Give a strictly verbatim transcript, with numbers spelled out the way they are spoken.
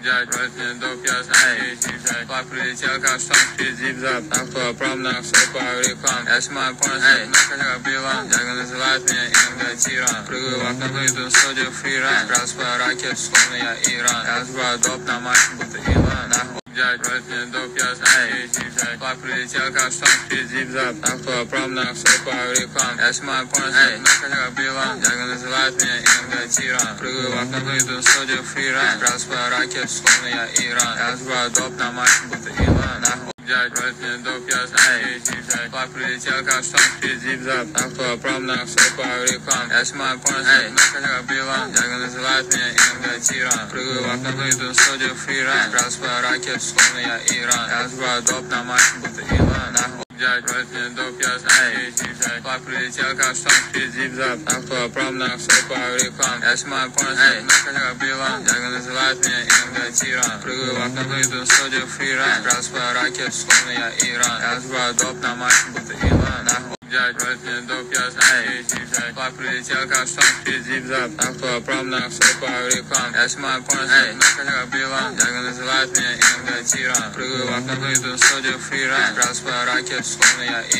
Дядь, возьми доп, я знаю, езжай. Флаг прилетел, как штамп, зип-зап. На кто промнах, срываю реклам. Я снимаю порно, но хотя билан. Дядя называет меня иногда тиран. Прыгаю в окно, выйду в студию фриран. Разбиваю ракет, словно я Иран. Я сбиваю доп на матч, будто Илон. Нахуй. Дядь, возьми доп, я знаю, езжай. Флаг прилетел, как штамп, зип-зап. На кто промнах, срываю реклам. Я снимаю порно, но хотя билан. Дядя называет меня иногда тиран. Прыгаю в окно, выйду в студию фриран. Разбиваю ракет, словно я Иран. Я сбиваю доп на матч, будто Илон. Нахуй. Дядь, возьми доп, я знаю, езжай. Флаг прилетел, как штамп, зип-зап. На кто промнах, срываю реклам. Я снимаю порно, но хотя билан. Дядя называет меня иногда тиран. Прыгаю в окно, выйду в студию фриран. Разбиваю ракет, словно я Иран. Я сбиваю доп на матч, будто Илон. Нахуй. Дядь, возьми доп, я знаю, езжай. Флаг прилетел, как штамп, зип-зап. На кто промнах, срываю реклам. Я снимаю порно, но хотя билан. Дядя называет меня иногда тиран. Прыгаю в окно, выйду в студию фриран. Разбиваю ракет, словно я Иран. Я сбиваю доп на матч, будто Илон. Нахуй. Дядь, возьми доп, я знаю, езжай. Флаг прилетел, как штамп, зип-зап. На кто промнах, срываю реклам. Я снимаю порно, но хотя билан. Дядя называет меня иногда тиран. Прыгаю в окно, выйду в студию фриран. Разбиваю ракет, словно я Иран.